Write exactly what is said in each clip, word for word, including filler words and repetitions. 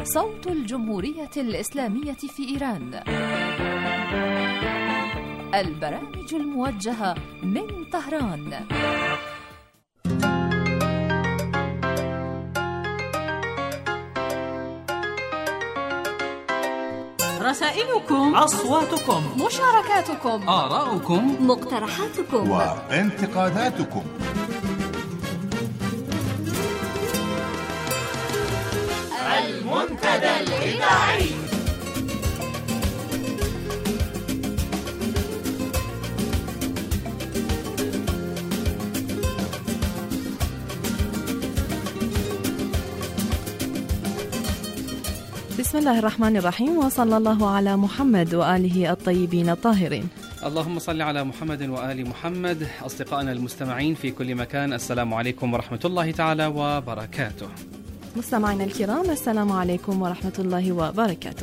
صوت الجمهورية الإسلامية في إيران. البرامج الموجهة من طهران. رسائلكم، أصواتكم، مشاركاتكم، آراؤكم، مقترحاتكم وانتقاداتكم. المنتدى الإذاعي. بسم الله الرحمن الرحيم، وصلى الله على محمد وآله الطيبين الطاهرين. اللهم صل على محمد وآل محمد. أصدقائنا المستمعين في كل مكان، السلام عليكم ورحمة الله تعالى وبركاته. مستمعينا الكرام، السلام عليكم ورحمة الله وبركاته.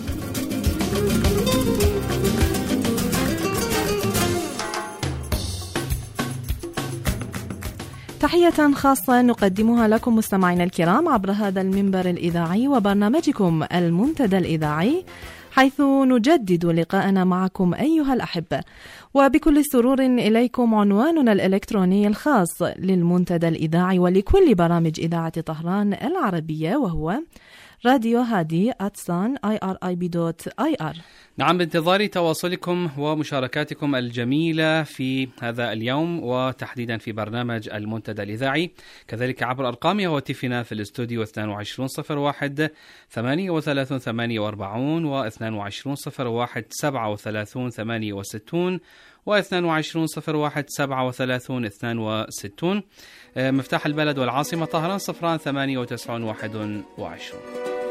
تحية خاصة نقدمها لكم مستمعينا الكرام عبر هذا المنبر الإذاعي وبرنامجكم المنتدى الإذاعي، حيث نجدد لقاءنا معكم أيها الأحبة، وبكل سرور إليكم عنواننا الإلكتروني الخاص للمنتدى الإذاعي ولكل برامج إذاعة طهران العربية، وهو راديو هادي آت سان آي آر آي بي دوت آي آر. نعم، بانتظار تواصلكم ومشاركاتكم الجميلة في هذا اليوم، وتحديدا في برنامج المنتدى الإذاعي، كذلك عبر أرقام هواتفنا في الاستوديو اثنين وعشرين صفر واحد ثمانية وثلاثين ثمانية وأربعين واثنين وعشرين صفر واحد سبعة وثلاثين ثمانية وستين واثنين وعشرين صفر واحد سبعة وثلاثين اثنين وستين. مفتاح البلد والعاصمة طهران صفران ثمانية وتسعون واحد وعشرون.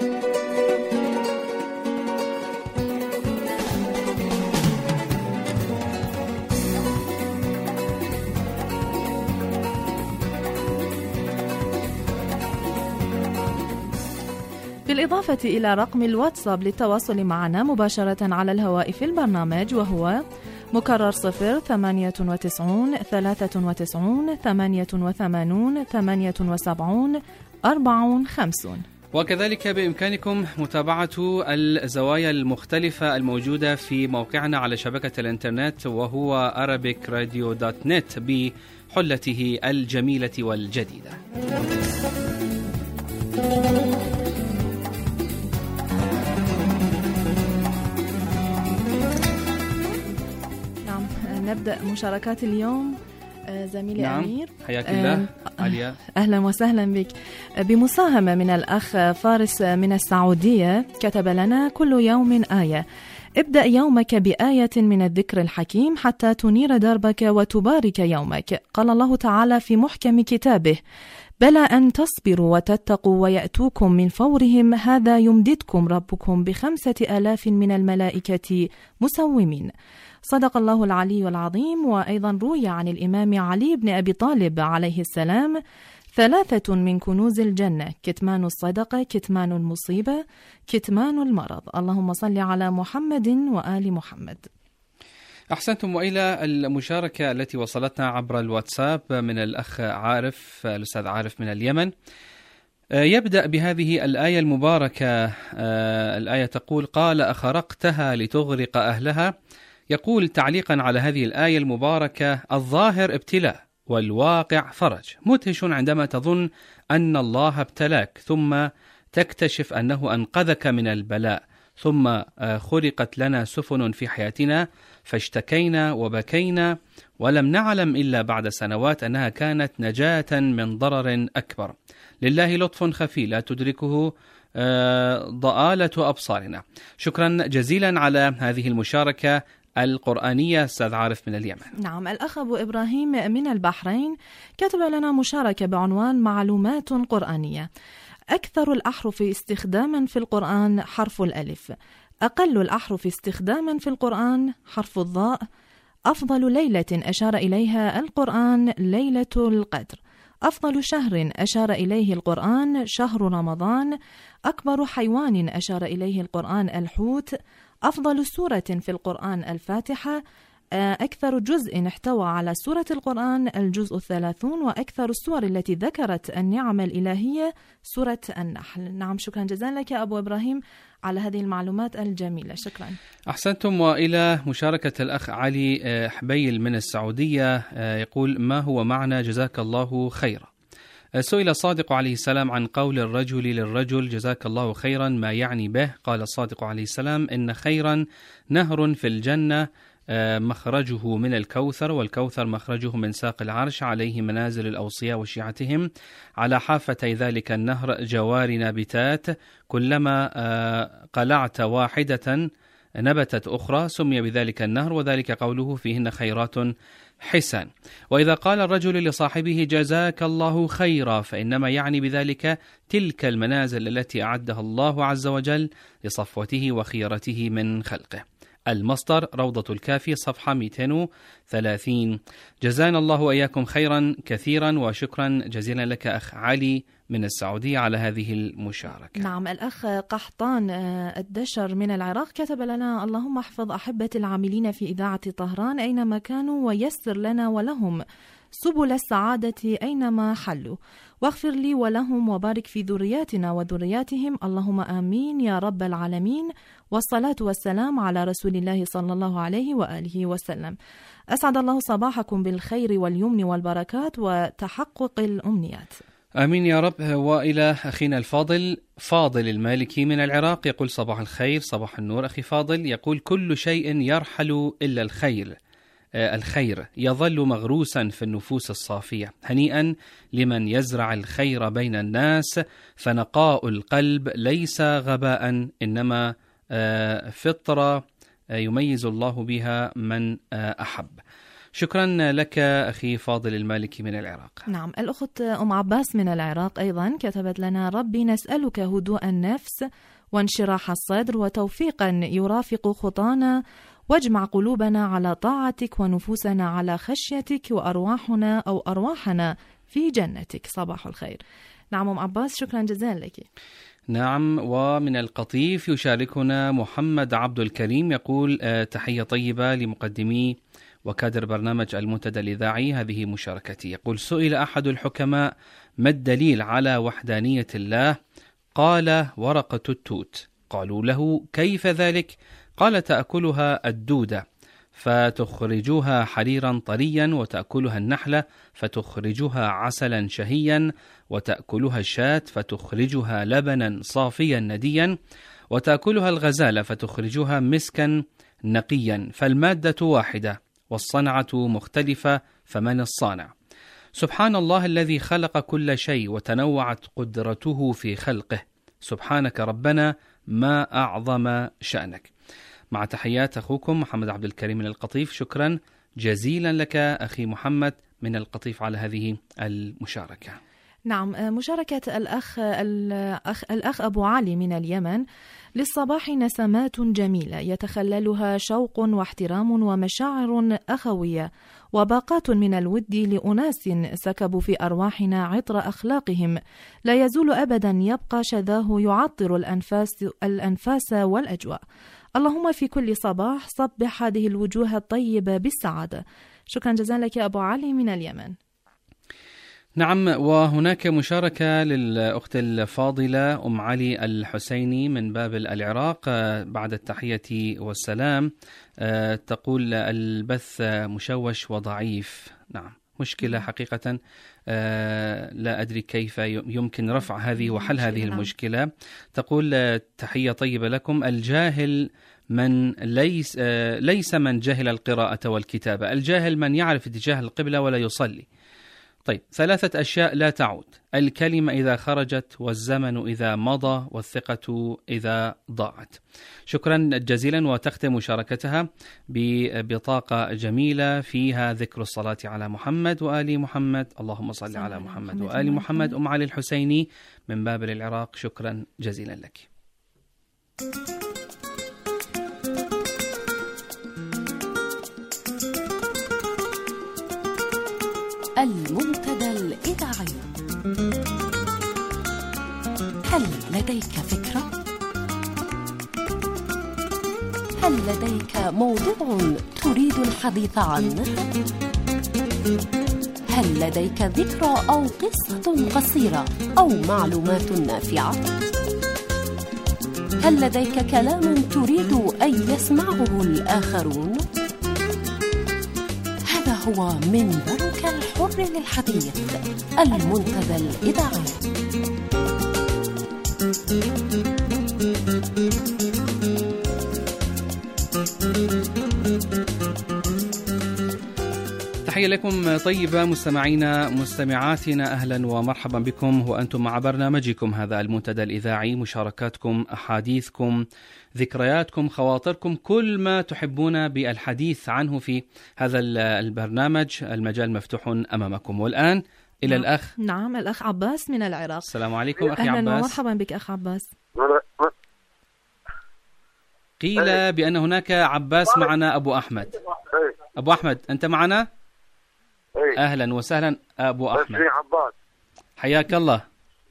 بالإضافة إلى رقم الواتساب للتواصل معنا مباشرة على الهواء في البرنامج، وهو مكرر صفر ثمانية وتسعون ثلاثة وتسعون ثمانية وثمانون ثمانية وسبعون أربعة خمسون. وكذلك بإمكانكم متابعة الزوايا المختلفة الموجودة في موقعنا على شبكة الإنترنت، وهو arabic radio dot net بحلته الجميلة والجديدة. نبدأ مشاركات اليوم. زميلي نعم. أمير، حياك الله. عليا، أهلا وسهلا بك. بمساهمة من الأخ فارس من السعودية، كتب لنا: كل يوم آية، ابدأ يومك بآية من الذكر الحكيم حتى تنير دربك وتبارك يومك. قال الله تعالى في محكم كتابه: بلى أن تصبروا وتتقوا ويأتوكم من فورهم هذا يمددكم ربكم بخمسة آلاف من الملائكة مسومين. صدق الله العلي العظيم. وأيضا روي عن الإمام علي بن أبي طالب عليه السلام: ثلاثة من كنوز الجنة: كتمان الصدقة، كتمان المصيبة، كتمان المرض. اللهم صل على محمد وآل محمد. أحسنتم. وإلى المشاركة التي وصلتنا عبر الواتساب من الأخ عارف، الأستاذ عارف من اليمن. يبدأ بهذه الآية المباركة. الآية تقول: قال أخرقتها لتغرق أهلها. يقول تعليقا على هذه الآية المباركة: الظاهر ابتلاء والواقع فرج. مدهش عندما تظن أن الله ابتلاك، ثم تكتشف أنه أنقذك من البلاء. ثم خلقت لنا سفن في حياتنا فاشتكينا وبكينا، ولم نعلم إلا بعد سنوات أنها كانت نجاة من ضرر أكبر. لله لطف خفي لا تدركه ضآلة أبصارنا. شكرا جزيلا على هذه المشاركة القرآنية أستاذ عارف من اليمن. نعم، الأخ أبو إبراهيم من البحرين كتب لنا مشاركة بعنوان معلومات قرآنية. أكثر الأحرف استخداما في القرآن حرف الألف، أقل الأحرف استخداما في القرآن حرف الضاء. أفضل ليلة أشار إليها القرآن ليلة القدر. أفضل شهر أشار إليه القرآن شهر رمضان. أكبر حيوان أشار إليه القرآن الحوت. أفضل سورة في القرآن الفاتحة. أكثر جزء احتوى على سورة القرآن الجزء الثلاثون، وأكثر السور التي ذكرت النعم الإلهية سورة النحل. نعم، شكرا جزيلا لك أبو إبراهيم على هذه المعلومات الجميلة. شكرا. أحسنتم. وإلى مشاركة الأخ علي حبيل من السعودية، يقول: ما هو معنى جزاك الله خيرا؟ سئل الصادق عليه السلام عن قول الرجل للرجل جزاك الله خيرا ما يعني به. قال الصادق عليه السلام: إن خيرا نهر في الجنة مخرجه من الكوثر، والكوثر مخرجه من ساق العرش، عليه منازل الأوصياء وشيعتهم، على حافتي ذلك النهر جوار نابتات، كلما قلعت واحدة نبتت أخرى، سمي بذلك النهر، وذلك قوله فيهن خيرات حسان. وإذا قال الرجل لصاحبه جزاك الله خيرا، فإنما يعني بذلك تلك المنازل التي أعدها الله عز وجل لصفوته وخيرته من خلقه. المصدر روضة الكافي صفحة مئتين وثلاثين. جزانا الله وإياكم خيرا كثيرا، وشكرا جزيلا لك أخ علي من السعودية على هذه المشاركة. نعم، الأخ قحطان الدشر من العراق كتب لنا: اللهم احفظ أحبة العاملين في إذاعة طهران أينما كانوا، ويسر لنا ولهم سبل السعادة أينما حلوا، واغفر لي ولهم، وبارك في ذرياتنا وذرياتهم، اللهم آمين يا رب العالمين، والصلاة والسلام على رسول الله صلى الله عليه وآله وسلم. أسعد الله صباحكم بالخير واليمن والبركات وتحقق الأمنيات. آمين يا رب. وإلى أخينا الفاضل فاضل المالكي من العراق، يقول: صباح الخير، صباح النور أخي فاضل. يقول: كل شيء يرحل إلا الخير، الخير يظل مغروسا في النفوس الصافية. هنيئا لمن يزرع الخير بين الناس، فنقاء القلب ليس غباء، إنما فطرة يميز الله بها من أحب. شكرا لك أخي فاضل المالكي من العراق. نعم، الأخت أم عباس من العراق أيضا كتبت لنا: ربي نسألك هدوء النفس وانشراح الصدر وتوفيقا يرافق خطانا، واجمع قلوبنا على طاعتك ونفوسنا على خشيتك، وأرواحنا أو أرواحنا في جنتك. صباح الخير. نعم أم عباس، شكرا جزيلا لك. نعم. ومن القطيف يشاركنا محمد عبد الكريم، يقول: تحية طيبة لمقدمي وكادر برنامج المنتدى الإذاعي، هذه مشاركتي. يقول: سئل أحد الحكماء ما الدليل على وحدانية الله؟ قال: ورقة التوت. قالوا له: كيف ذلك؟ قال: تأكلها الدودة فتخرجها حريرا طريا، وتأكلها النحلة فتخرجها عسلا شهيا، وتأكلها الشاة فتخرجها لبنا صافيا نديا، وتأكلها الغزالة فتخرجها مسكا نقيا، فالمادة واحدة والصنعة مختلفة، فمن الصانع؟ سبحان الله الذي خلق كل شيء وتنوعت قدرته في خلقه، سبحانك ربنا ما أعظم شأنك. مع تحيات أخوكم محمد عبد الكريم من القطيف. شكرا جزيلا لك أخي محمد من القطيف على هذه المشاركة. نعم، مشاركة الأخ, الأخ, الأخ أبو علي من اليمن: للصباح نسمات جميلة يتخللها شوق واحترام ومشاعر أخوية، وباقات من الود لأناس سكبوا في أرواحنا عطر أخلاقهم، لا يزول أبدا يبقى شذاه يعطر الأنفاس, الأنفاس والأجواء. اللهم في كل صباح صبح هذه الوجوه الطيبة بالسعادة. شكرا جزيلا لك أبو علي من اليمن. نعم. وهناك مشاركة للأخت الفاضلة أم علي الحسيني من بابل العراق، بعد التحية والسلام تقول: البث مشوش وضعيف. نعم، مشكلة حقيقة، لا أدري كيف يمكن رفع هذه وحل هذه المشكلة. تقول: تحية طيبة لكم. الجاهل من ليس ليس من جهل القراءة والكتابة، الجاهل من يعرف اتجاه القبلة ولا يصلي. طيب، ثلاثة أشياء لا تعود: الكلمة إذا خرجت، والزمن إذا مضى، والثقة إذا ضاعت. شكرا جزيلا. وتختم مشاركتها ببطاقة جميلة فيها ذكر الصلاة على محمد وآل محمد، اللهم صل على محمد وآل محمد. أم علي الحسيني من بابل العراق، شكرا جزيلا لك. المنتدى الإذاعي. هل لديك فكرة؟ هل لديك موضوع تريد الحديث عنه؟ هل لديك ذكرى أو قصة قصيرة أو معلومات نافعة؟ هل لديك كلام تريد أن يسمعه الآخرون؟ هذا هو منبرك الحر للحديث، المنتدى الإذاعي. تحية لكم طيبة مستمعينا مستمعاتنا، أهلا ومرحبا بكم وأنتم مع برنامجكم هذا المنتدى الإذاعي. مشاركاتكم، أحاديثكم، ذكرياتكم، خواطركم، كل ما تحبون بالحديث عنه في هذا البرنامج، المجال مفتوح أمامكم. والآن إلى نعم. الأخ نعم الأخ عباس من العراق. السلام عليكم أخي أهلا عباس. أهلا ومرحبا بك أخ عباس. قيل بأن هناك عباس معنا أبو أحمد. أبو أحمد أنت معنا؟ أهلا وسهلا أبو أحمد، حياك الله.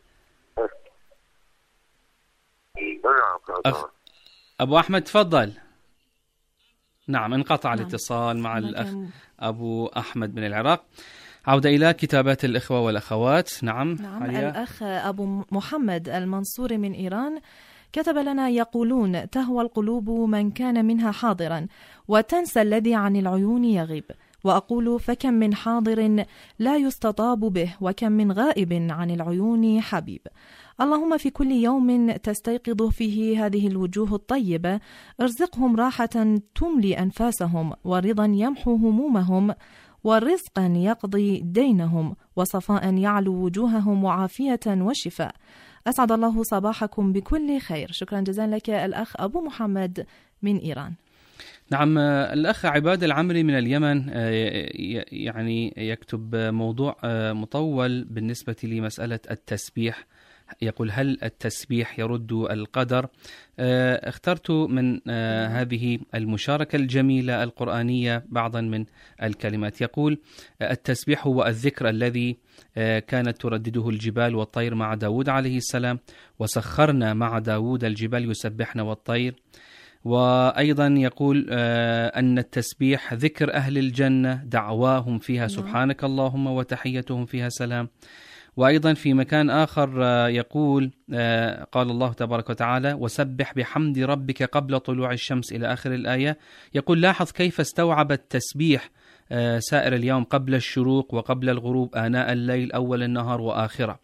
أخ أبو أحمد تفضل. نعم انقطع نعم. الاتصال مع الأخ أبو أحمد من العراق. عودة إلى كتابات الإخوة والأخوات. نعم, نعم. الأخ أبو محمد المنصوري من إيران كتب لنا يقولون: تهوى القلوب من كان منها حاضرا وتنسى الذي عن العيون يغيب، وأقول فكم من حاضر لا يستطاب به وكم من غائب عن العيون حبيب. اللهم في كل يوم تستيقظ فيه هذه الوجوه الطيبة ارزقهم راحة تملي أنفاسهم، ورضا يمحو همومهم، ورزقا يقضي دينهم، وصفاء يعلو وجوههم، وعافية وشفاء. أسعد الله صباحكم بكل خير. شكرا جزيلا لك الأخ أبو محمد من إيران. نعم الأخ عباد العمري من اليمن يعني يكتب موضوع مطول بالنسبة لمسألة التسبيح. يقول: هل التسبيح يرد القدر؟ اخترت من هذه المشاركة الجميلة القرآنية بعضا من الكلمات. يقول: التسبيح هو الذكر الذي كانت تردده الجبال والطير مع داود عليه السلام، وسخرنا مع داود الجبال يسبحن والطير. وأيضا يقول أن التسبيح ذكر أهل الجنة، دعواهم فيها سبحانك اللهم وتحيتهم فيها سلام. وأيضا في مكان آخر يقول: قال الله تبارك وتعالى: وسبح بحمد ربك قبل طلوع الشمس، إلى آخر الآية. يقول: لاحظ كيف استوعب التسبيح سائر اليوم، قبل الشروق وقبل الغروب، آناء الليل، أول النهار وآخره.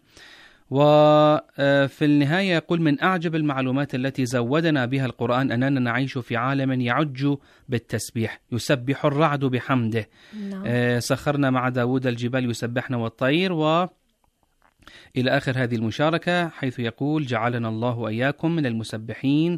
وفي النهاية يقول: من أعجب المعلومات التي زودنا بها القرآن أننا نعيش في عالم يعج بالتسبيح، يسبح الرعد بحمده. نعم. سخرنا مع داود الجبال يسبحن والطير، و إلى آخر هذه المشاركة، حيث يقول: جعلنا الله وإياكم من المسبحين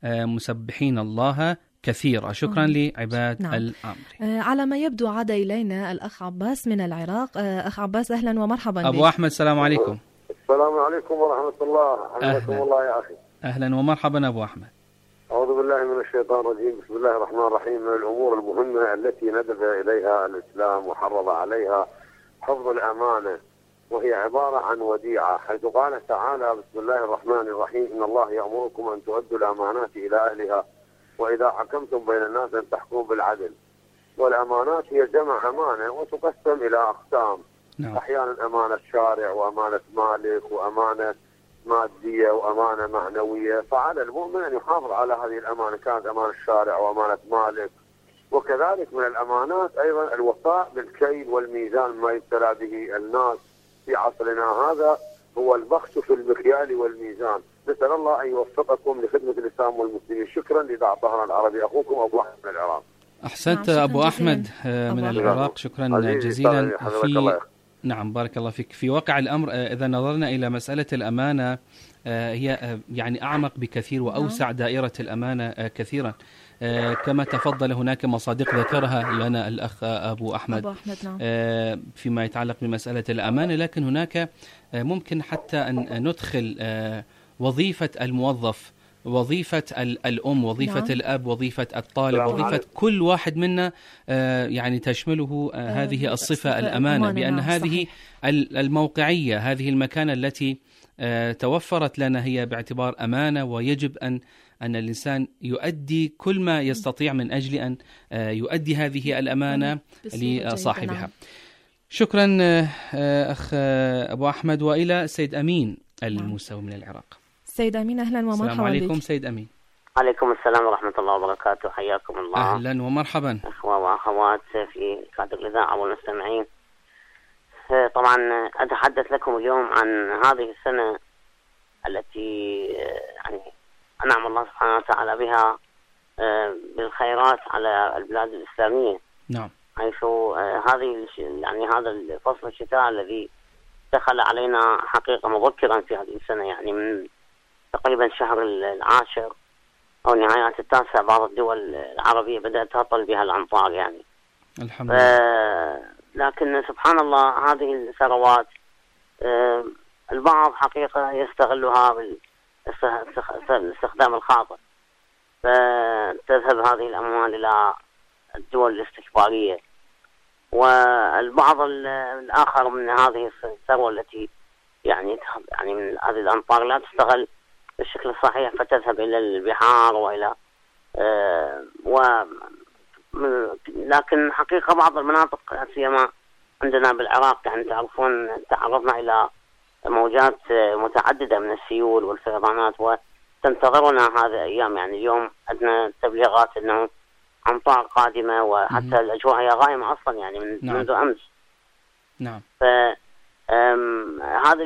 مسبحين الله كثيرا. شكرا لعباد نعم. العمري. على ما يبدو عاد إلينا الأخ عباس من العراق. أخ عباس أهلا ومرحبا أبو بك. أحمد السلام عليكم. السلام عليكم ورحمة الله. حياكم الله يا أخي. أهلا ومرحبا أبو أحمد. أعوذ بالله من الشيطان الرجيم. بسم الله الرحمن الرحيم. من الأمور المهمة التي ندب إليها الإسلام وحرض عليها حفظ الأمانة، وهي عبارة عن وديعة، حيث قال تعالى: بسم الله الرحمن الرحيم: إن الله يأمركم أن تؤدوا الأمانات إلى أهلها وإذا حكمتم بين الناس أن تحكموا بالعدل. والأمانات هي جمع أمانة وتقسم إلى أقسام. نعم. أحيانا أمانة شارع، وأمانة مالك، وأمانة مادية، وأمانة معنوية. فعلى المؤمن أن يحافظ على هذه الأمانة، كانت أمانة شارع وأمانة مالك. وكذلك من الأمانات أيضا الوفاء بالكيل والميزان، ما يبتلى به الناس في عصرنا هذا هو البخس في المكيال والميزان. نسأل الله أن يوفقكم لخدمة الإسلام والمسلمين. شكرا لإذاعة طهران العربي. أخوكم أبو أحمد من العراق. أحسنت نعم. أبو أحمد من العراق، شكرا جزيلا. في نعم بارك الله فيك. في واقع الأمر إذا نظرنا إلى مسألة الأمانة، هي يعني أعمق بكثير وأوسع دائرة الأمانة كثيرا، كما تفضل. هناك مصادق ذكرها لنا الأخ أبو أحمد, أبو أحمد نعم. فيما يتعلق بمسألة الأمانة، لكن هناك ممكن حتى أن ندخل وظيفة الموظف، وظيفة الأم، وظيفة نعم. الأب، وظيفة الطالب، وظيفة عليك. كل واحد منا يعني تشمله هذه الصفة الأمانة، بأن نعم. هذه صحيح. الموقعية، هذه المكانة التي توفرت لنا هي باعتبار أمانة، ويجب أن أن الإنسان يؤدي كل ما يستطيع من أجل أن يؤدي هذه الأمانة لصاحبها. شكرا أخ أبو أحمد. وإلى سيد أمين الموسوي من العراق. سيد أمين أهلا ومرحبا. السلام عليكم سيد أمين. عليكم السلام ورحمة الله وبركاته، حياكم الله. أهلا ومرحبا أخوة وأخوات في كادر الإذاعة والمستمعين. طبعا أتحدث لكم اليوم عن هذه السنة التي يعني أنعم الله سبحانه وتعالى بها بالخيرات على البلاد الإسلامية. نعم. حيث هذه يعني هذا الفصل الشتاء الذي دخل علينا حقيقة مبكرا في هذه السنة، يعني من تقريبا شهر العاشر أو نهايات التاسع بعض الدول العربية بدأت تهطل بها الأمطار يعني. الحمد لله. لكن سبحان الله هذه الثروات البعض حقيقة يستغلها بالاستخدام الخاطئ، فتذهب هذه الأموال إلى الدول الاستكبارية، والبعض الآخر من هذه الثروة التي يعني يعني من هذه الأمطار لا تستغل بالشكل الصحيح فتذهب إلى البحار وإلى آه و لكن حقيقة بعض المناطق سيما عندنا بالعراق يعني تعرفون تعرضنا إلى موجات متعددة من السيول والفيضانات، وتنتظرنا هذه الأيام. يعني اليوم عندنا تبليغات أنه أمطار قادمة، وحتى الأجواء هي غائمة أصلا يعني من نعم. منذ أمس. نعم. فهذه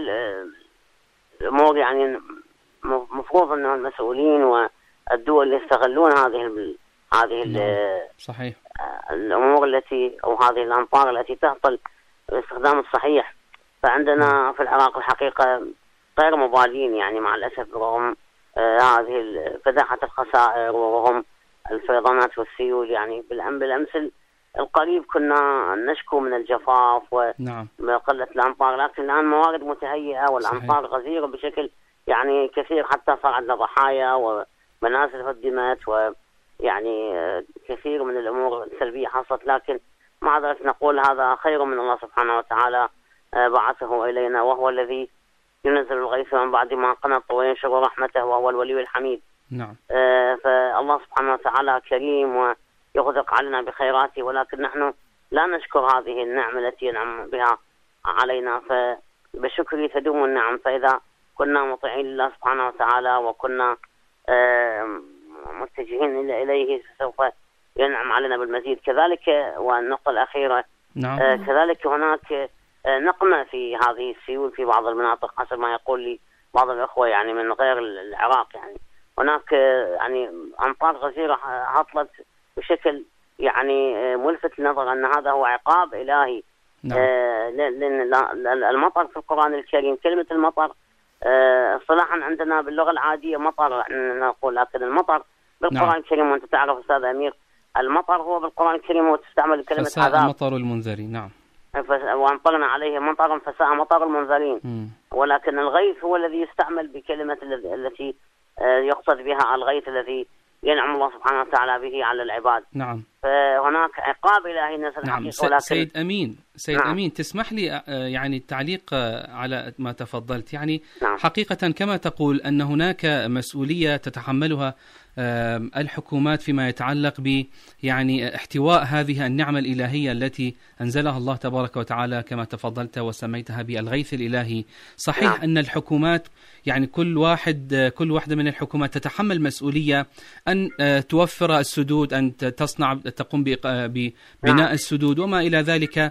الأمور يعني مفروض أنه المسؤولين والدول يستغلون هذه هذه نعم. صحيح. الأمور التي أو هذه الأمطار التي تهطل بالاستخدام الصحيح. فعندنا في العراق الحقيقة غير مبالين يعني مع الأسف، رغم هذه فداحة الخسائر ورغم الفيضانات والسيول. يعني بالأمس القريب كنا نشكو من الجفاف وقلة الأمطار، لكن الآن موارد متهيئة والأمطار غزيرة بشكل يعني كثير، حتى صار عندنا ضحايا ومنازل هدمت ويعني كثير من الأمور السلبية حصلت. لكن مع ذلك نقول هذا خير من الله سبحانه وتعالى بعثه إلينا، وهو الذي ينزل الغيث من بعد ما قنط وينشر رحمته وهو الولي الحميد. نعم. آه فالله سبحانه وتعالى كريم ويغدق علينا بخيراته، ولكن نحن لا نشكر هذه النعمة التي ينعم بها علينا، فبشكره تدوم النعم. فإذا كنا مطيعين لله سبحانه وتعالى وكنا آه متجهين إليه سوف ينعم علينا بالمزيد. كذلك والنقطة الأخيرة نعم. آه كذلك هناك آه نقمة في هذه السيول في بعض المناطق حسب ما يقول لي بعض الأخوة يعني من غير العراق. يعني هناك يعني أمطار غزيرة هطلت بشكل يعني ملفت للنظر أن هذا هو عقاب إلهي. نعم. آه لأن المطر في القرآن الكريم كلمة المطر آه صلاحا عندنا باللغة العادية مطر نقول، لكن المطر بالقرآن نعم. الكريم وأنت تعرف أستاذ أمير المطر هو بالقرآن الكريم وتستعمل كلمة فساء عذاب. مطر المنذرين. نعم. وأمطرنا عليه مطرا فساء مطر المنذرين. م. ولكن الغيث هو الذي يستعمل بكلمة التي يقصد بها الغيث الذي ينعم الله سبحانه وتعالى به على العباد. نعم. فهناك عقاب إلهي نزل. نعم. حقيقة. سيد أمين سيد نعم. أمين تسمح لي يعني التعليق على ما تفضلت. يعني نعم. حقيقة كما تقول أن هناك مسؤولية تتحملها الحكومات فيما يتعلق ب يعني احتواء هذه النعمة الإلهية التي أنزلها الله تبارك وتعالى كما تفضلت وسميتها بالغيث الإلهي. صحيح. نعم. أن الحكومات يعني كل واحد كل واحدة من الحكومات تتحمل مسؤولية أن توفر السدود، أن تصنع تقوم ببناء نعم. السدود وما إلى ذلك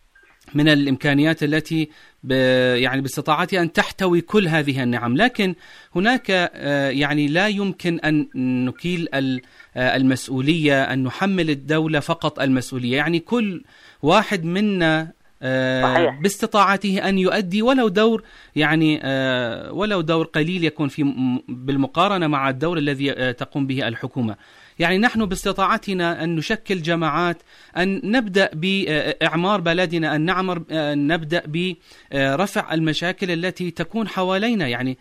من الإمكانيات التي يعني باستطاعتها أن تحتوي كل هذه النعم. لكن هناك يعني لا يمكن أن نكيل المسؤولية، أن نحمل الدولة فقط المسؤولية. يعني كل واحد منا صحيح. باستطاعته أن يؤدي ولو دور يعني ولو دور قليل يكون في بالمقارنة مع الدور الذي تقوم به الحكومة. يعني نحن باستطاعتنا أن نشكل جماعات، أن نبدأ بإعمار بلدنا، أن نعمر أن نبدأ برفع المشاكل التي تكون حوالينا. يعني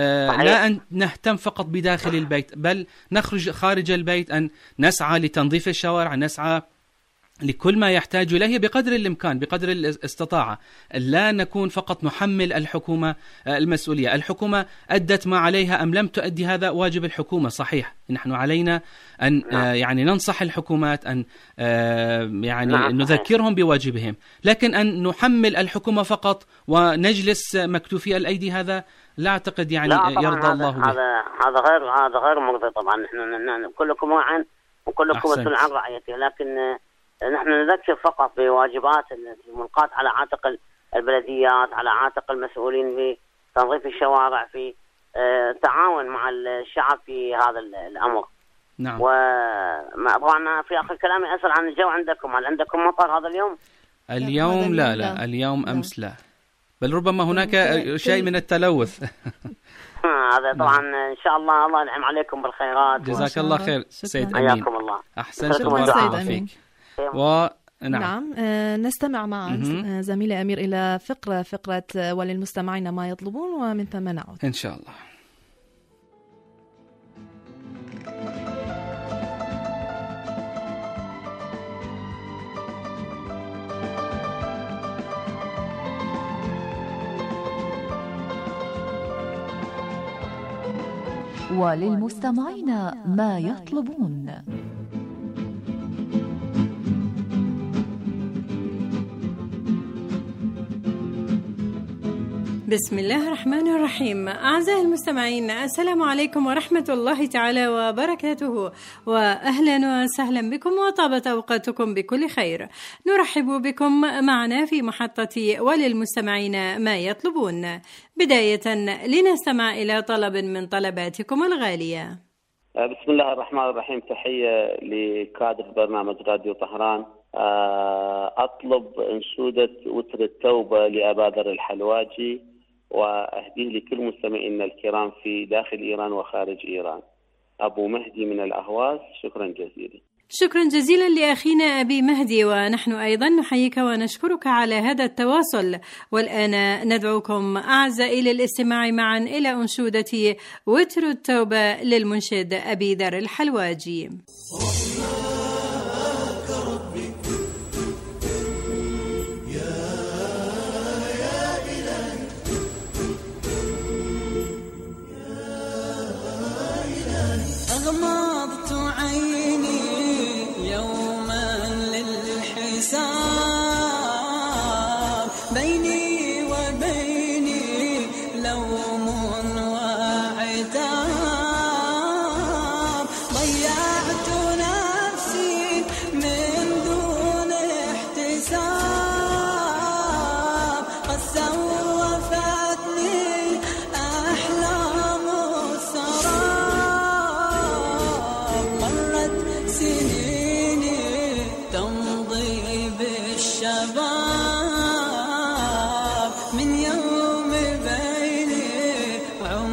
لا أن نهتم فقط بداخل البيت، بل نخرج خارج البيت، أن نسعى لتنظيف الشوارع، نسعى لكل ما يحتاج إليه بقدر الإمكان بقدر الاستطاعة. لا نكون فقط نحمل الحكومة المسؤولية. الحكومة أدت ما عليها أم لم تؤدي، هذا واجب الحكومة صحيح. نحن علينا أن نعم. يعني ننصح الحكومات، أن يعني نعم. نذكرهم بواجبهم، لكن أن نحمل الحكومة فقط ونجلس مكتوفي الأيدي هذا لا أعتقد يعني يرضى الله به. هذا هذا غير هذا غير مرضي طبعا. نحن كلكم راع وكلكم مسؤول عن رعيته، لكن نحن نذكر فقط بواجبات الملقاة على عاتق البلديات، على عاتق المسؤولين في تنظيف الشوارع، في التعاون مع الشعب في هذا الأمر. نعم. وطبعا في آخر كلامي أسأل عن الجو عندكم، هل عندكم مطر هذا اليوم؟ اليوم لا لا اليوم لا. أمس لا، بل ربما هناك شيء من التلوث. هذا طبعا إن شاء الله الله ينعم عليكم بالخيرات. جزاك الله خير سيد أمين. حياكم الله. أحسنت وبارك الله فيك. و... نعم, نعم. آه نستمع معا زميلي أمير إلى فقرة فقرة وللمستمعين ما يطلبون، ومن ثم نعود إن شاء الله. وللمستمعين ما يطلبون. بسم الله الرحمن الرحيم. أعزائي المستمعين، السلام عليكم ورحمة الله تعالى وبركاته، وأهلا وسهلا بكم وطابت أوقاتكم بكل خير. نرحب بكم معنا في محطة وللمستمعين ما يطلبون. بداية لنستمع إلى طلب من طلباتكم الغالية. بسم الله الرحمن الرحيم. تحية لكادر برنامج راديو طهران. أطلب أنشودة وتر التوبة لأبادر الحلواجي، وأهديه لكل مستمعينا الكرام في داخل إيران وخارج إيران. أبو مهدي من الأهواز. شكرا جزيلا. شكرا جزيلا لأخينا أبي مهدي، ونحن أيضا نحييك ونشكرك على هذا التواصل. والآن ندعوكم أعزائي للاستماع معا إلى أنشودة وتر التوبة للمنشد أبي ذر الحلواجي. أغمضت عيني يوما للحساب، بيني وبيني لوم وعتاب، ضيعت نفسي من دون احتساب، قد سوفتني أحلام السراب، مرت سنيني تمضي بالشباب، من يوم بيني وعمري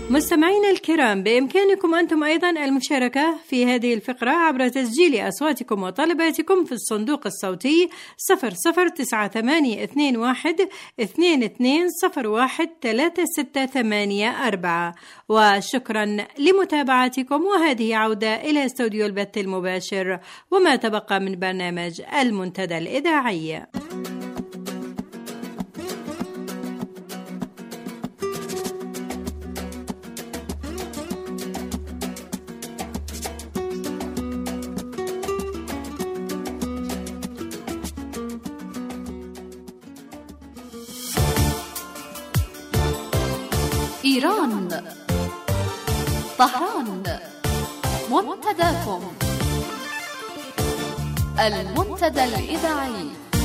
مستمعينا الكرام، بإمكانكم أنتم أيضا المشاركة في هذه الفقرة عبر تسجيل أصواتكم وطلباتكم في الصندوق الصوتي صفر صفر تسعة ثمانية اثنين واحد اثنين اثنين صفر واحد ثلاثة ستة ثمانية أربعة. وشكرا لمتابعتكم، وهذه عودة إلى استوديو البث المباشر وما تبقى من برنامج المنتدى الإذاعي. إيران، طهران، منتداكم المنتدى الإذاعي.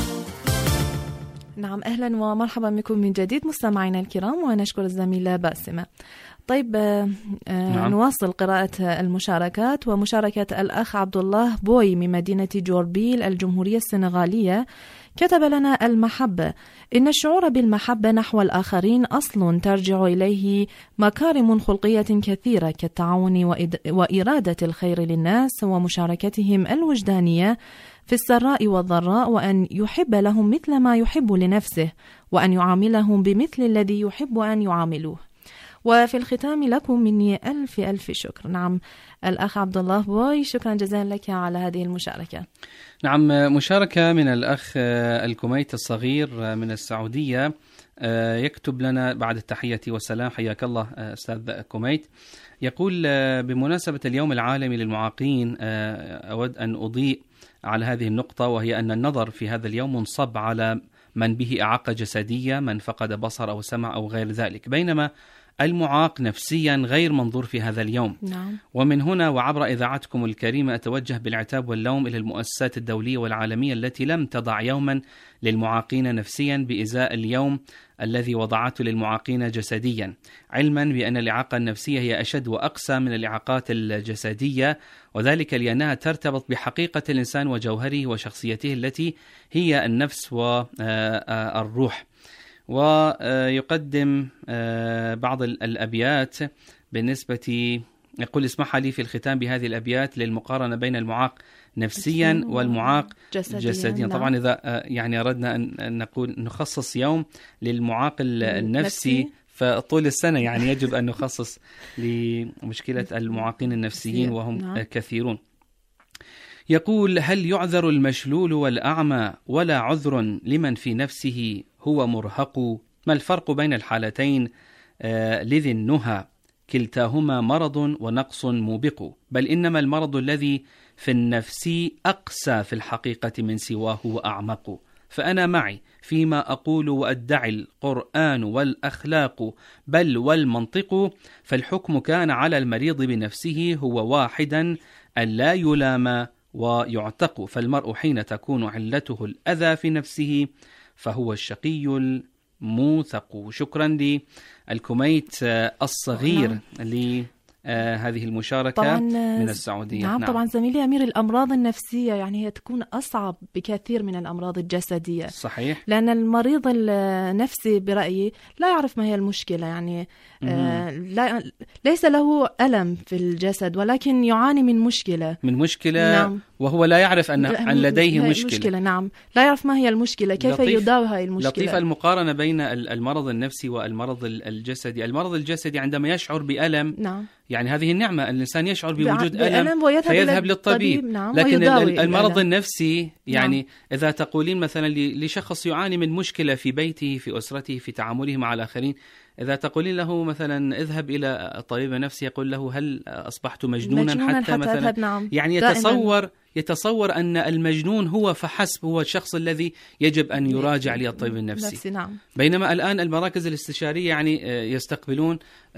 نعم، أهلا ومرحبا بكم من جديد مستمعينا الكرام، ونشكر الزميلة باسمة. طيب آه نعم. نواصل قراءة المشاركات، ومشاركة الأخ عبد الله بوي من مدينة جوربيل الجمهورية السنغالية كتب لنا: المحبة، إن الشعور بالمحبة نحو الآخرين أصل ترجع إليه مكارم خلقية كثيرة كالتعاون وإرادة الخير للناس ومشاركتهم الوجدانية في السراء والضراء، وأن يحب لهم مثل ما يحب لنفسه، وأن يعاملهم بمثل الذي يحب أن يعاملوه. وفي الختام لكم مني ألف ألف شكر. نعم الأخ عبد الله بوي، شكرا جزيلا لك على هذه المشاركة. نعم، مشاركة من الأخ الكوميت الصغير من السعودية، يكتب لنا بعد التحية والسلام: حياك الله أستاذ كوميت. يقول: بمناسبة اليوم العالمي للمعاقين، أود أن أضيء على هذه النقطة، وهي أن النظر في هذا اليوم منصب على من به إعاقة جسدية، من فقد بصر أو سمع أو غير ذلك، بينما المعاق نفسيا غير منظور في هذا اليوم. نعم. ومن هنا وعبر إذاعتكم الكريمة أتوجه بالعتاب واللوم إلى المؤسسات الدولية والعالمية التي لم تضع يوما للمعاقين نفسيا بإزاء اليوم الذي وضعته للمعاقين جسديا، علما بأن الإعاقة النفسية هي أشد وأقسى من الإعاقات الجسدية، وذلك لأنها ترتبط بحقيقة الإنسان وجوهره وشخصيته التي هي النفس والروح. ويقدم بعض الأبيات بالنسبة، يقول: اسمح لي في الختام بهذه الأبيات للمقارنة بين المعاق نفسيا والمعاق جسديا, جسديا. طبعا إذا يعني أردنا أن نقول نخصص يوم للمعاق النفسي فطول السنة يعني يجب أن نخصص لمشكلة المعاقين النفسيين وهم كثيرون. يقول: هل يعذر المشلول والأعمى ولا عذر لمن في نفسه هو مرهق؟ ما الفرق بين الحالتين آه لذي النهى؟ كلتاهما مرض ونقص موبق، بل إنما المرض الذي في النفس أقسى في الحقيقة من سواه وأعمق. فأنا معي فيما أقول وأدعي القرآن والأخلاق بل والمنطق، فالحكم كان على المريض بنفسه هو واحدا أن لا يلام ويعتق، فالمرء حين تكون علته الأذى في نفسه فهو الشقي الموثق. شكرا للكوميت الصغير لهذه المشاركة من السعودية. نعم, نعم طبعا زميلي أمير، الأمراض النفسية يعني هي تكون أصعب بكثير من الأمراض الجسدية. صحيح، لأن المريض النفسي برأيي لا يعرف ما هي المشكلة، يعني آه لا ليس له ألم في الجسد ولكن يعاني من مشكلة من مشكلة نعم. وهو لا يعرف أن, أن لديه مشكلة. مشكلة نعم، لا يعرف ما هي المشكلة، كيف يداوي هذه المشكلة. لطيفة المقارنة بين المرض النفسي والمرض الجسدي. المرض الجسدي عندما يشعر بألم نعم. يعني هذه النعمة، الإنسان يشعر بوجود ألم فيذهب للطبيب. نعم. لكن المرض النفسي يعني نعم. إذا تقولين مثلا لشخص يعاني من مشكلة في بيته في أسرته في تعامله مع الآخرين، إذا تقولين له مثلا اذهب إلى طبيب نفسي يقول له هل أصبحت مجنونا, مجنونا حتى, حتى مثلا نعم. يعني يتصور يتصور أن المجنون هو فحسب هو الشخص الذي يجب أن يراجع للطبيب النفسي. نفسي نعم. بينما الآن المراكز الاستشارية يعني يستقبلون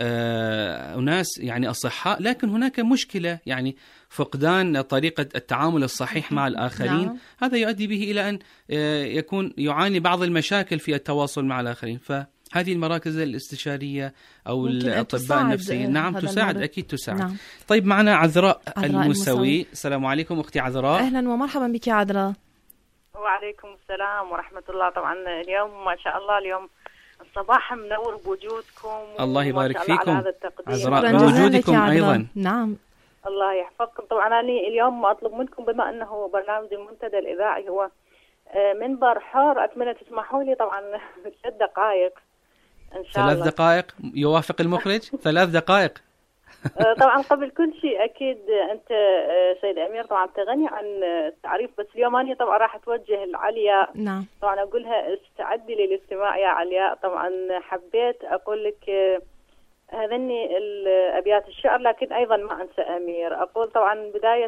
أناس يعني أصحاء، لكن هناك مشكلة يعني فقدان طريقة التعامل الصحيح مع الآخرين. نعم. هذا يؤدي به إلى أن يكون يعاني بعض المشاكل في التواصل مع الآخرين. فهذه المراكز الاستشارية أو الأطباء النفسيين نعم تساعد المرض. أكيد تساعد. نعم. طيب معنا عذراء, عذراء المسوي. السلام عليكم أختي عذراء. أهلا ومرحبا بك عذراء. وعليكم السلام ورحمة الله. طبعا اليوم ما شاء الله اليوم الصباح منور بوجودكم. الله يبارك فيكم عذراء بوجودكم أيضا. نعم الله يحفظكم. طبعا أنا اليوم أطلب منكم بما أنه برنامج المنتدى الإذاعي هو منبر حار، أتمنى تسمحوا لي طبعا ثلاث دقائق إن شاء الله. ثلاث دقائق يوافق المخرج؟ ثلاث دقائق. طبعا قبل كل شيء أكيد أنت سيد أمير طبعا تغني عن التعريف، بس اليوم أنا طبعا راح أتوجه لعليا. نعم. طبعا أقولها استعدي للاستماع يا عليا. طبعا حبيت أقول لك هذني الأبيات الشعر، لكن أيضا ما أنسى أمير. أقول طبعا بداية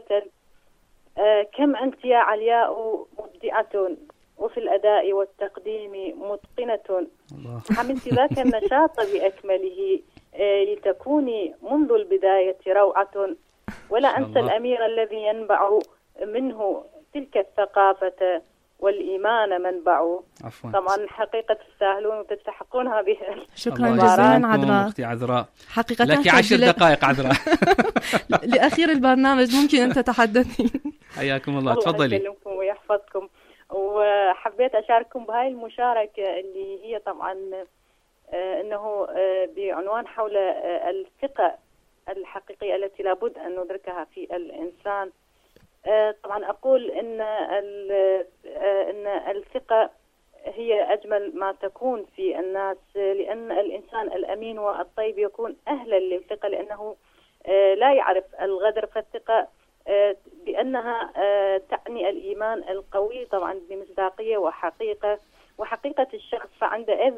كم أنت يا علياء مبدعة وفي الأداء والتقديم متقنة، حملت ذاك النشاط بأكمله لتكوني منذ البداية روعة، ولا أنسى الأمير الذي ينبع منه تلك الثقافة والإيمان منبع. عفوا. طبعا حقيقة تستاهلون وتستحقونها بها. شكرا جزيلا عذراء. أختي عذراء حقيقة لك عشر دقائق عذراء. لأخير البرنامج ممكن أن تتحدثي. حياكم الله، تفضلي. الله يسلمكم ويحفظكم. وحبيت أشارككم بهاي المشاركة اللي هي طبعا آه انه آه بعنوان حول آه الثقة الحقيقية التي لابد ان ندركها في الانسان. آه طبعا اقول ان آه ان الثقة هي اجمل ما تكون في الناس، لان الانسان الامين والطيب يكون اهلا للثقة، لانه آه لا يعرف الغدر. فالثقة آه بانها آه تعني الايمان القوي طبعا بمصداقية وحقيقة وحقيقة الشخص. فعندئذ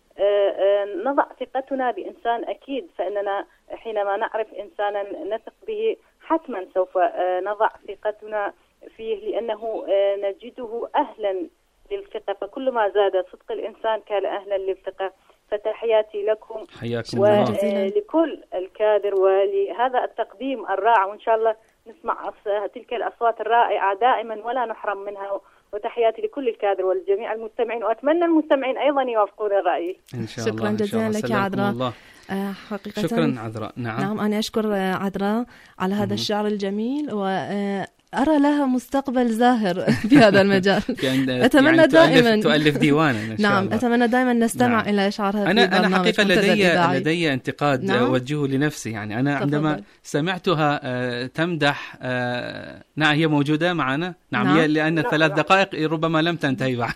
نضع ثقتنا بإنسان أكيد، فإننا حينما نعرف إنسانا نثق به حتما سوف نضع ثقتنا فيه، لأنه نجده أهلا للثقة. فكل ما زاد صدق الإنسان كان أهلا للثقة. فتحياتي لكم حياكم الله ولكل الكادر ولهذا التقديم الرائع، وإن شاء الله نسمع تلك الأصوات الرائعة دائما ولا نحرم منها. وتحياتي لكل الكادر والجميع المستمعين، وأتمنى المستمعين أيضا يوافقون الرأي. إن شاء الله. شكرا جزيلا لك يا عذراء. حقيقة شكرا عذراء. نعم. نعم أنا أشكر عذراء على هذا الشعر الجميل، وأرى لها مستقبل زاهر في هذا المجال. أتمنى يعني دائما تؤلف ديوانا. نعم أتمنى دائما نستمع نعم. إلى إشعارها. أنا أنا حقيقة لدي لدي انتقاد نعم. أوجهه لنفسي. يعني أنا تفضل. عندما سمعتها تمدح نعم هي موجودة معنا نعم, نعم. هي لأن نعم. ثلاث دقائق ربما لم تنتهي بعد.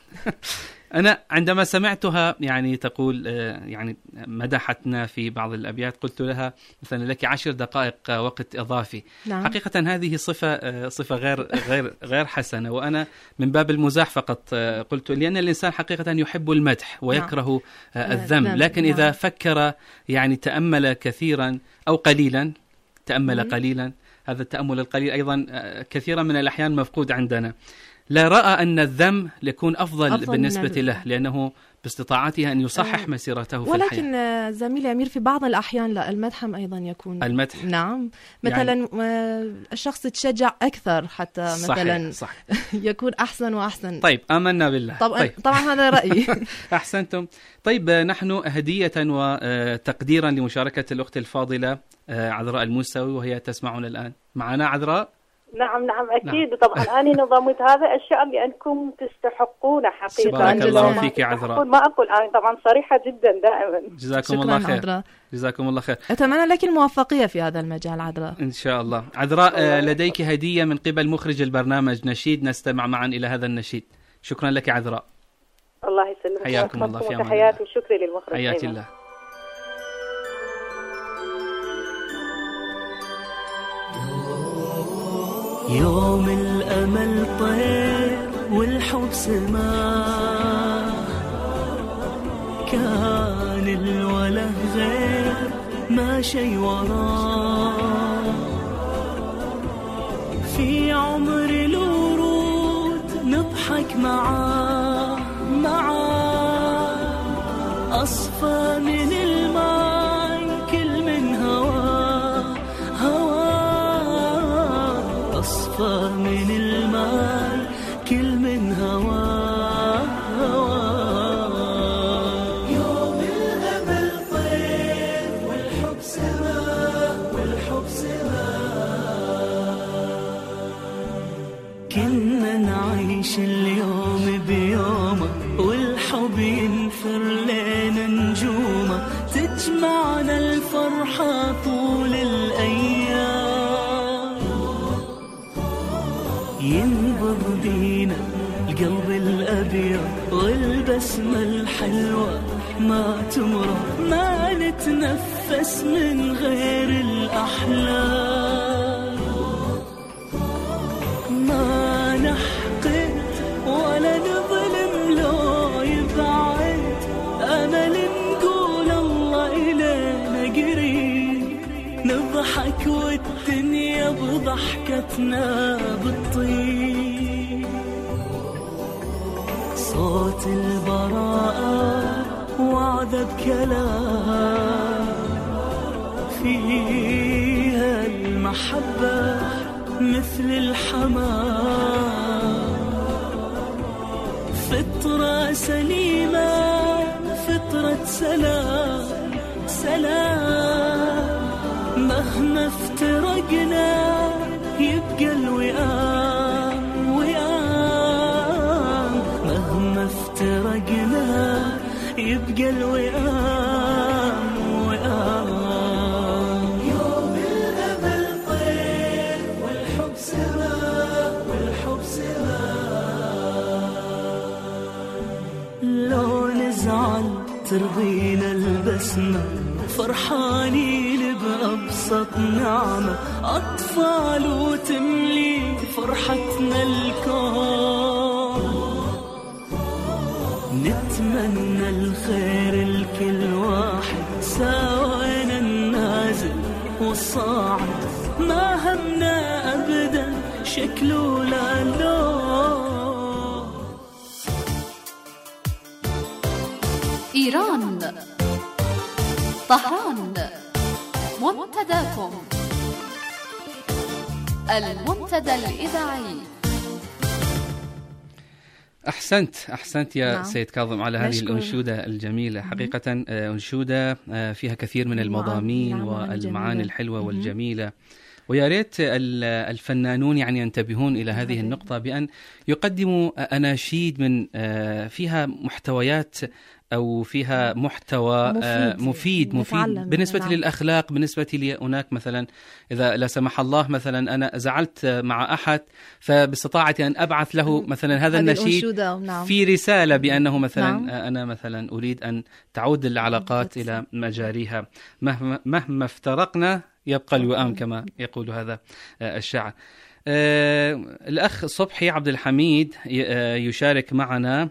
أنا عندما سمعتها يعني تقول يعني مدحتنا في بعض الأبيات، قلت لها مثلا لك عشر دقائق وقت إضافي. نعم. حقيقة هذه صفة صفة غير غير غير حسنة، وأنا من باب المزاح فقط قلت، لأن الإنسان حقيقة يحب المدح ويكره نعم. الذم، لكن نعم. إذا فكر يعني تأمل كثيرا أو قليلا تأمل مم. قليلا، هذا التأمل القليل أيضا كثيرا من الأحيان مفقود عندنا. لا رأى أن الذم يكون أفضل, أفضل بالنسبة له، لأنه باستطاعته أن يصحح أه مسيرته في ولكن الحياة. ولكن زميلي أمير في بعض الأحيان لا، المدح أيضا يكون المدح نعم مثلا يعني الشخص يتشجع أكثر حتى صحيح مثلا صح. يكون أحسن وأحسن. طيب آمنا بالله. طبعا, طيب. طبعا هذا رأيي. أحسنتم. طيب نحن هدية وتقديرا لمشاركة الأخت الفاضلة عذراء الموسوي، وهي تسمعنا الآن. معنا عذراء؟ نعم نعم أكيد. نعم. طبعا أنا نظمت هذا الشعر لأنكم تستحقون حقيقة. بارك الله فيك يا عذراء. ما أقول أنا طبعا صريحة جدا دائما. جزاكم الله خير. عذراء. جزاكم الله خير. أتمنى لك الموفقية في هذا المجال عذراء. إن شاء الله. عذراء لديك هدية من قبل مخرج البرنامج، نشيد نستمع معا إلى هذا النشيد. شكرا لك عذراء. الله يسلمك. حياكم الله في أمان الله. تحياتي وشكري للمخرج. حياك الله. يوم الأمل طير والحب سماء، كان الوله غير ما شي وراه، في عمر الورود نضحك معاه معاه، أصفى من الماي كل من هواه هواه، أصفى من الماي كل من هواه هواه. يوم الأمل طير والحب سماء والحب سماء، كنا نعيش اليوم بيومه والحب ينثر لنا تجمعنا الفرحة طول الأيام، ينبض بينا القلب الأبيض والبسمة الحلوة ما تمرض، ما نتنفس من غير الأحلام، ما نحقد ولا نظلم لو يبعد، أمل نقول الله إلينا قريب، نضحك والدنيا بضحكتنا بالطيب، صوت البراءة وعد بكلام، فيها المحبة مثل الحمام، فطرة سليمة فطرة سلام سلام، مهما افترقنا يبقى الوئام وئام، مهما افترقنا يبقى الوئام وئام. يوم الأمل طير والحب سماء والحب سماء، لو نزعل ترضينا البسمة، فرحانين بأبسط نعمة، أطفال وتملي فرحتنا الكون، نتمنى الخير لكل واحد، ساوينا النازل والصاعد، ما همنا أبدا شكل ولا لون. إيران طهران منتداكم المنتدى الإذاعي. أحسنت أحسنت يا نعم. سيد كاظم على هذه نشكر. الأنشودة الجميلة. حقيقة أنشودة فيها كثير من المضامين نعم، والمعاني جميلة. الحلوة والجميلة، ويا ريت الفنانون يعني ينتبهون إلى هذه النقطة بأن يقدموا أناشيد من فيها محتويات أو فيها محتوى مفيد مفيد, مفيد بالنسبة نعم. للأخلاق، بالنسبة لي هناك مثلا إذا لا سمح الله مثلا أنا زعلت مع أحد، فباستطاعتي أن أبعث له مثلا هذا النشيد نعم. في رسالة بأنه مثلا نعم. أنا مثلا أريد أن تعود العلاقات إلى مجاريها، مهما, مهما افترقنا يبقى الوئام كما يقول هذا الشاعر. الأخ صبحي عبد الحميد يشارك معنا.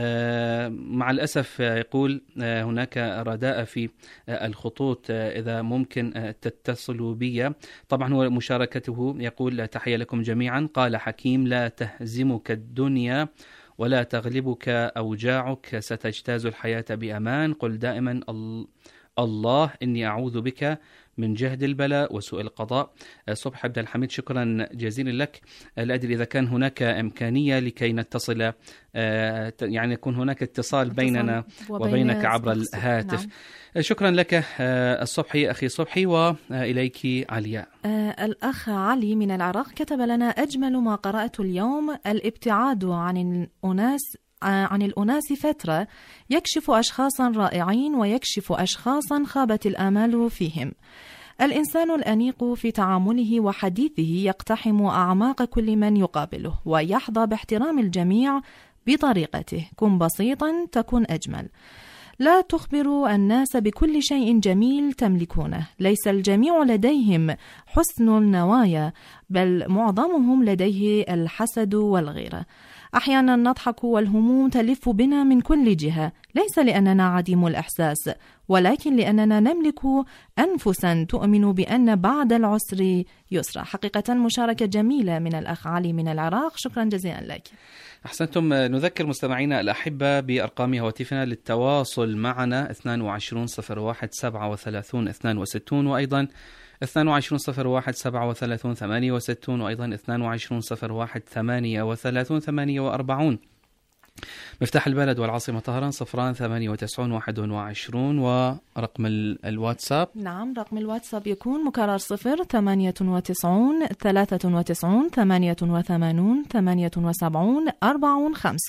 مع الأسف يقول هناك رداء في الخطوط، إذا ممكن تتصلوا بي. طبعا هو مشاركته يقول تحية لكم جميعا. قال حكيم: لا تهزمك الدنيا ولا تغلبك أوجاعك، ستجتاز الحياة بأمان. قل دائما الله إني أعوذ بك من جهد البلاء وسوء القضاء. صبحي عبد الحميد شكرا جزيلا لك. لا أدري إذا كان هناك إمكانية لكي نتصل، يعني يكون هناك اتصال بيننا وبينك عبر الهاتف. نعم. شكرا لك الصبحي أخي صبحي، وإليك علياء. الأخ علي من العراق كتب لنا: أجمل ما قرأت اليوم الابتعاد عن الأناس عن الأناس فترة يكشف أشخاصا رائعين ويكشف أشخاصا خابت الآمال فيهم. الإنسان الأنيق في تعامله وحديثه يقتحم أعماق كل من يقابله ويحظى باحترام الجميع بطريقته. كن بسيطا تكن أجمل. لا تخبروا الناس بكل شيء جميل تملكونه. ليس الجميع لديهم حسن النوايا، بل معظمهم لديه الحسد والغيرة. أحيانا نضحك والهموم تلف بنا من كل جهة، ليس لأننا عديم الإحساس، ولكن لأننا نملك أنفسا تؤمن بأن بعد العسر يسرا. حقيقة مشاركة جميلة من الأخ علي من العراق، شكرا جزيلا لك. أحسنتم. نذكر مستمعينا الأحبة بأرقام هواتفنا للتواصل معنا اثنين وعشرين صفر واحد سبعة وثلاثين اثنين وستين، وأيضا اثنين وعشرين صفر واحد سبعة وثلاثين ثمانية وستين، وأيضا اثنين وعشرين صفر واحد ثمانية وثلاثين ثمانية وأربعين. مفتاح البلد والعاصمة طهران صفران ثمانية وتسعون واحد وعشرون. ورقم الواتساب، نعم رقم الواتساب يكون مكرر صفر ثمانية وتسعون ثلاثة وتسعون ثمانية وثمانون ثمانية وسبعون أربعة وخمسون.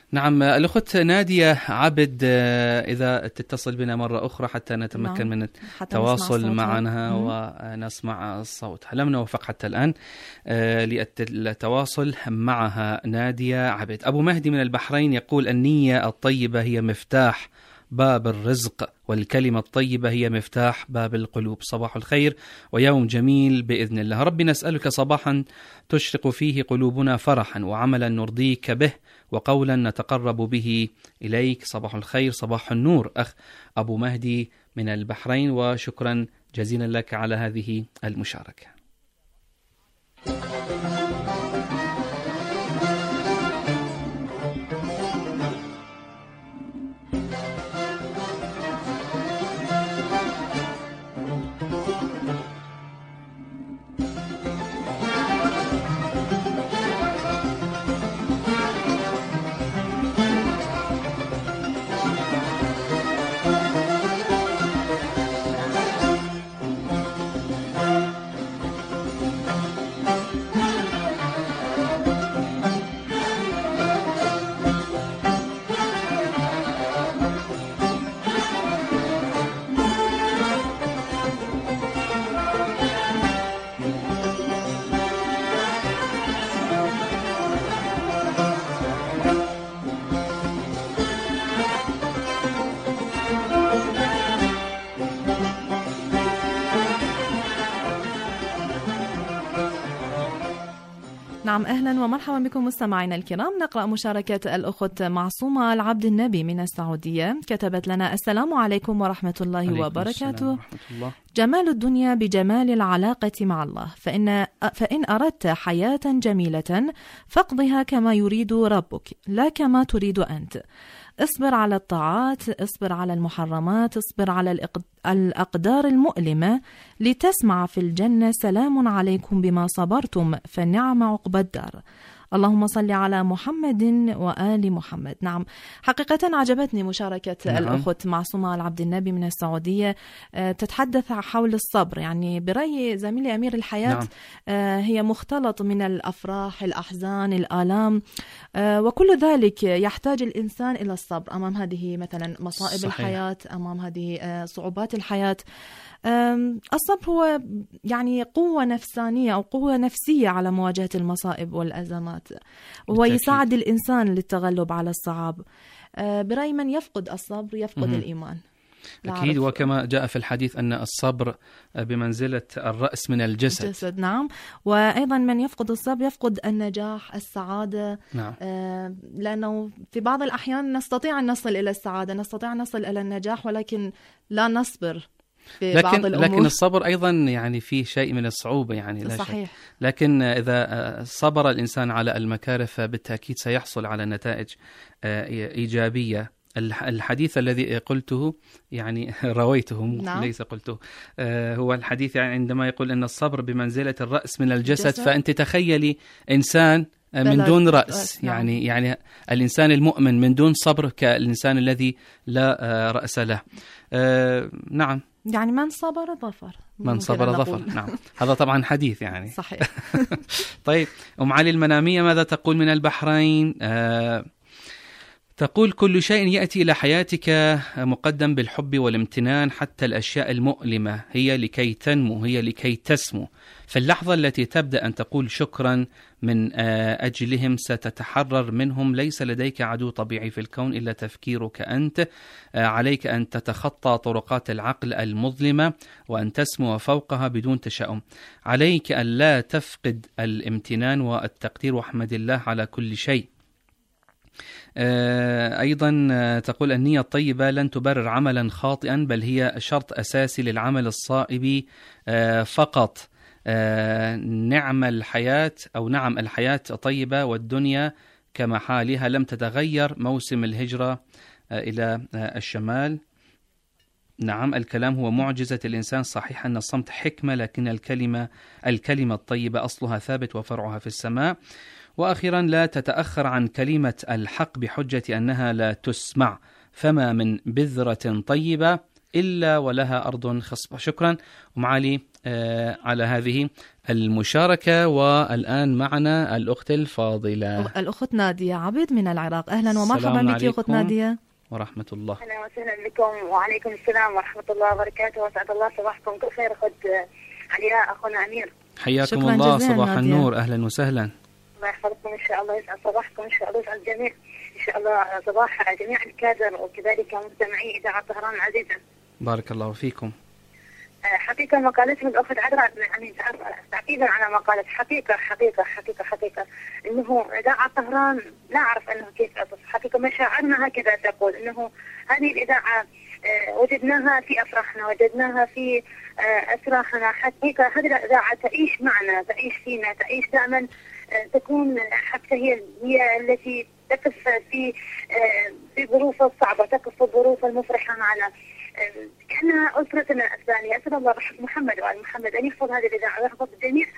نعم. الأخت نادية عبد، إذا تتصل بنا مرة أخرى حتى نتمكن نعم. من التواصل معنا ونسمع صوتها. لم نوفق حتى الآن للتواصل معها. نادية عبد. أبو مهدي من البحرين يقول: النية الطيبة هي مفتاح باب الرزق، والكلمة الطيبة هي مفتاح باب القلوب. صباح الخير ويوم جميل بإذن الله. ربي نسألك صباحا تشرق فيه قلوبنا فرحا، وعملا نرضيك به، وقولا نتقرب به إليك. صباح الخير، صباح النور. أخ أبو مهدي من البحرين، وشكرا جزيلا لك على هذه المشاركة. نعم، أهلا ومرحبا بكم مستمعينا الكرام. نقرأ مشاركة الأخت معصومة العبد النبي من السعودية. كتبت لنا: السلام عليكم ورحمة الله وبركاته. ورحمة الله. جمال الدنيا بجمال العلاقة مع الله، فإن, فإن أردت حياة جميلة فاقضها كما يريد ربك لا كما تريد أنت. اصبر على الطاعات، اصبر على المحرمات، اصبر على الأقدار المؤلمة لتسمع في الجنة: سلام عليكم بما صبرتم فنعم عقبى الدار. اللهم صل على محمد وآل محمد. نعم، حقيقة عجبتني مشاركة نعم. الأخت معصومة العبد النبي من السعودية تتحدث حول الصبر. يعني برأي زميلي أمير الحياة نعم. هي مختلط من الأفراح، الأحزان، الآلام، وكل ذلك يحتاج الإنسان إلى الصبر أمام هذه مثلا مصائب صحيح. الحياة، أمام هذه صعوبات الحياة. الصبر هو يعني قوة نفسانية أو قوة نفسية على مواجهة المصائب والأزمات، وهو يساعد الإنسان للتغلب على الصعاب. برأي من يفقد الصبر يفقد م- الإيمان. أكيد، وكما جاء في الحديث أن الصبر بمنزلة الرأس من الجسد. الجسد نعم. وأيضا من يفقد الصبر يفقد النجاح، السعادة. نعم. آه لأنه في بعض الأحيان نستطيع أن نصل إلى السعادة، نستطيع أن نصل إلى النجاح، ولكن لا نصبر في لكن بعض الأمور. لكن الصبر أيضا يعني فيه شيء من الصعوبة، يعني لا صحيح. شك. لكن إذا صبر الإنسان على المكاره فبالتأكيد سيحصل على نتائج إيجابية. الحديث الذي قلته يعني رويته نعم. ليس قلته، هو الحديث يعني عندما يقول أن الصبر بمنزلة الرأس من الجسد، جسد. فأنت تخيلي إنسان من دون رأس، نعم. يعني يعني الإنسان المؤمن من دون صبر كالإنسان الذي لا رأس له. آه نعم، يعني من صبر ظفر، من صبر ظفر. نعم، هذا طبعا حديث يعني صحيح. طيب، أم علي المنامية ماذا تقول من البحرين؟ آه تقول: كل شيء يأتي إلى حياتك مقدم بالحب والامتنان، حتى الأشياء المؤلمة هي لكي تنمو، هي لكي تسمو. في اللحظة التي تبدأ أن تقول شكرا من أجلهم ستتحرر منهم. ليس لديك عدو طبيعي في الكون إلا تفكيرك أنت. عليك أن تتخطى طرقات العقل المظلمة وأن تسمو فوقها بدون تشاؤم. عليك أن لا تفقد الامتنان والتقدير، واحمد الله على كل شيء. أيضا تقول: النية الطيبة لن تبرر عملا خاطئا، بل هي شرط أساسي للعمل الصائب فقط. نعم الحياة أو نعم الحياة طيبة والدنيا كما حالها، لم تتغير موسم الهجرة إلى الشمال. نعم، الكلام هو معجزة الإنسان. صحيح أن الصمت حكمة، لكن الكلمة الكلمة الطيبة أصلها ثابت وفرعها في السماء. وأخيرا، لا تتأخر عن كلمة الحق بحجة أنها لا تسمع، فما من بذرة طيبة إلا ولها أرض خصبة. شكرا أم علي على هذه المشاركة. والآن معنا الأخت الفاضلة الأخت نادية عبد من العراق. أهلا ومرحبا بك أخت نادية ورحمة الله. أهلا وسهلا بكم وعليكم السلام ورحمة الله وبركاته، وسعد الله صباحكم كل خير. أخت علياء أخونا أمير، حياكم الله. صباح نادية. النور، أهلا وسهلا. الله يحفظكم إن شاء الله، يسعد صباحكم إن شاء الله، يسعد الجميع إن شاء الله، صباح جميع الكادر وكذلك مستمعي إذاعة طهران العزيزة. بارك الله فيكم. حقيقة ما قالته الأخت عذراء يعني تعقيبا على ما قالت، حقيقة حقيقة حقيقة حقيقة إنه إذاعة طهران لا أعرف أنه كيف أصف، حقيقة مشاعرنا هكذا تقول إنه هذه الإذاعة وجدناها في أفراحنا، وجدناها في أسراحنا، حقيقة هذه الإذاعة تعيش معنا، تعيش فينا، تعيش دائما، تكون حتى هي هي التي تقف في في الظروف الصعبة، تقف في الظروف المفرحة معنا، كأنها أسرتنا الثانية. أسأل الله رحمة محمد وآل محمد أن يحفظ هذه الإذاعة ويحفظ جميع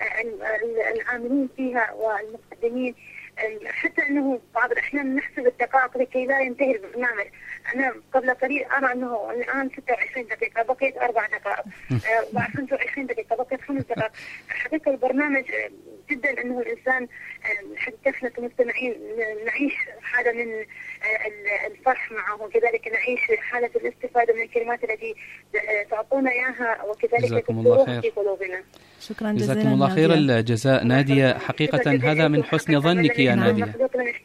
العاملين فيها والمقدمين، حتى أنه بعض الأحيان نحسب الدقائق لكي لا ينتهي البرنامج. أنا قبل قليل أرى أنه الآن ستة وعشرين دقيقة، بقيت أربع دقائق، بعد خمسة وعشرين دقيقة بقيت خمس دقائق. حقيقة البرنامج جدا أنه الإنسان حتى احنا كمستمعين نعيش حالة من الفرح معه، وكذلك نعيش حالة الاستفادة من الكلمات التي تعطونا إياها، وكذلك تدور في قلوبنا. شكرا جزيلا. جزاكم الله خير الجزاء نادية. حقيقة هذا من حسن ظنك يا نادية.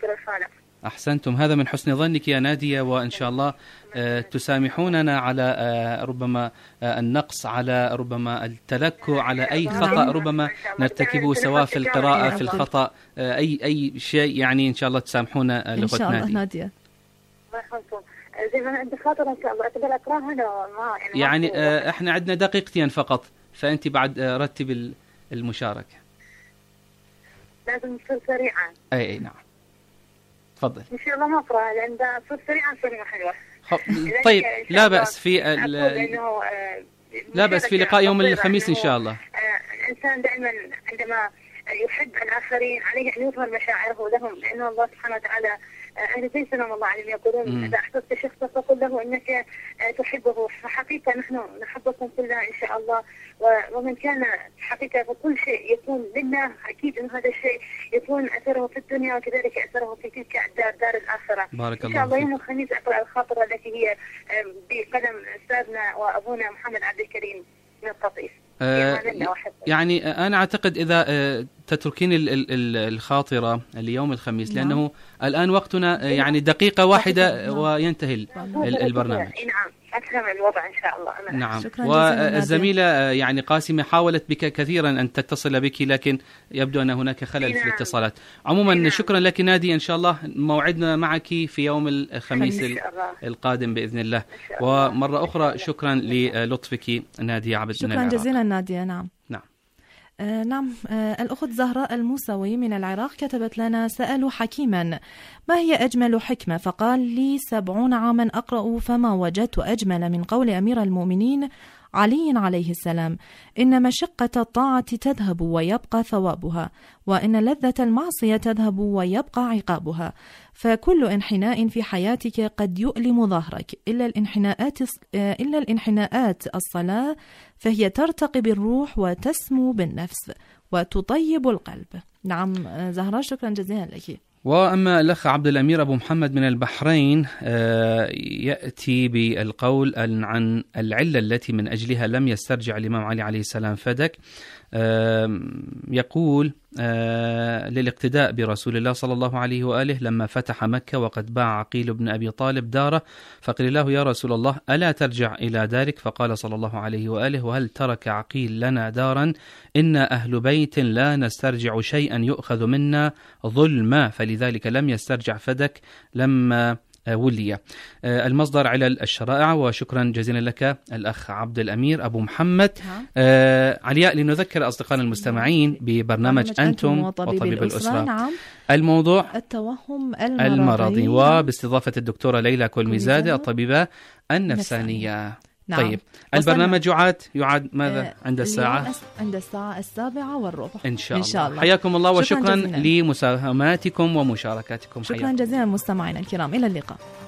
أحسنتم، هذا من حسن ظنك يا نادية، وإن شاء الله تسامحوننا على ربما النقص، على ربما التلكؤ، على أي خطأ ربما نرتكبه سواء في القراءة، في الخطأ، أي أي شيء، يعني إن شاء الله تسامحونا إن شاء الله نادية. الله يحفظكم. زي ما عندي خاطر إن شاء الله أقدر أقرأها ما يعني. يعني آه إحنا عندنا دقيقتين فقط، فأنت بعد آه رتب المشاركة. لازم تصير سريعا. أي أي نعم. تفضل. إن شاء الله ما أقرأ لأن ده تصير سريعا سريعا حلوة. طيب لا بأس في لا بأس في لقاء يوم الخميس إن شاء الله. الإنسان دائما عندما يحب الآخرين عليه أن يظهر مشاعره لهم، لأن الله سبحانه وتعالى أهل زي سلام الله عليهم يقولون إذا أحببت شخصا فقل له أنك تحبه. فحقيقة نحن نحبكم في الله إن شاء الله، ومن كان حقيقة فكل شيء يكون لله أكيد أن هذا الشيء يكون أثره في الدنيا وكذلك أثره في تلك الدار، دار الآخرة. بارك إن شاء الله يوم الخميس أقرأ الخاطرة التي هي بقدم أستاذنا وأبونا محمد عبد الكريم من القطيف. آه يعني أنا أعتقد إذا آه تتركين الخاطرة ليوم الخميس، نعم. لأنه الآن وقتنا آه يعني دقيقة واحدة نعم. وينتهي البرنامج. نعم أكرم الوضع إن شاء الله. أنا. نعم. والزميلة يعني قاسمة حاولت بك كثيرا أن تتصل بك، لكن يبدو أن هناك خلل نعم. في الاتصالات. عموما نعم. شكرا لك نادية، إن شاء الله موعدنا معك في يوم الخميس القادم بإذن الله. ومرة أخرى شكرا للطفك نادية عبد. شكرا جزيلا نادية. نعم نعم آه نعم آه الأخت زهراء الموسوي من العراق كتبت لنا: سألوا حكيما ما هي أجمل حكمة، فقال لي: سبعون عاما أقرأ فما وجدت أجمل من قول أمير المؤمنين علي عليه السلام: إن مشقة الطاعة تذهب ويبقى ثوابها، وإن لذة المعصية تذهب ويبقى عقابها، فكل انحناء في حياتك قد يؤلم ظهرك إلا الانحناءات إلا الانحناءات الصلاة، فهي ترتقي بالروح وتسمو بالنفس وتطيب القلب. نعم زهراء، شكرا جزيلا لك. وأما الأخ عبد الأمير أبو محمد من البحرين يأتي بالقول عن العلة التي من أجلها لم يسترجع الإمام علي عليه السلام فدك. يقول للاقتداء برسول الله صلى الله عليه وآله لما فتح مكة وقد باع عقيل بن أبي طالب داره، فقيل له: يا رسول الله ألا ترجع إلى دارك؟ فقال صلى الله عليه وآله: وهل ترك عقيل لنا دارا؟ إنا أهل بيت لا نسترجع شيئا يؤخذ منا ظلما، فلذلك لم يسترجع فدك لما ولي. المصدر علل الشرائع. وشكرا جزيلا لك الأخ عبد الأمير أبو محمد. آه علياء، لنذكر أصدقائنا المستمعين ببرنامج أنتم وطبيب الأسرة. نعم. الموضوع التوهم المرضي, المرضي وباستضافة الدكتورة ليلى كولميزادة الطبيبة النفسانية. نعم. طيب البرنامج يعاد يعاد ماذا آه عند الساعة عند الساعة السابعة والربع إن شاء, إن شاء الله. حياكم الله وشكرا لمساهماتكم ومشاركاتكم. شكرا جزيلا مستمعينا الكرام، إلى اللقاء.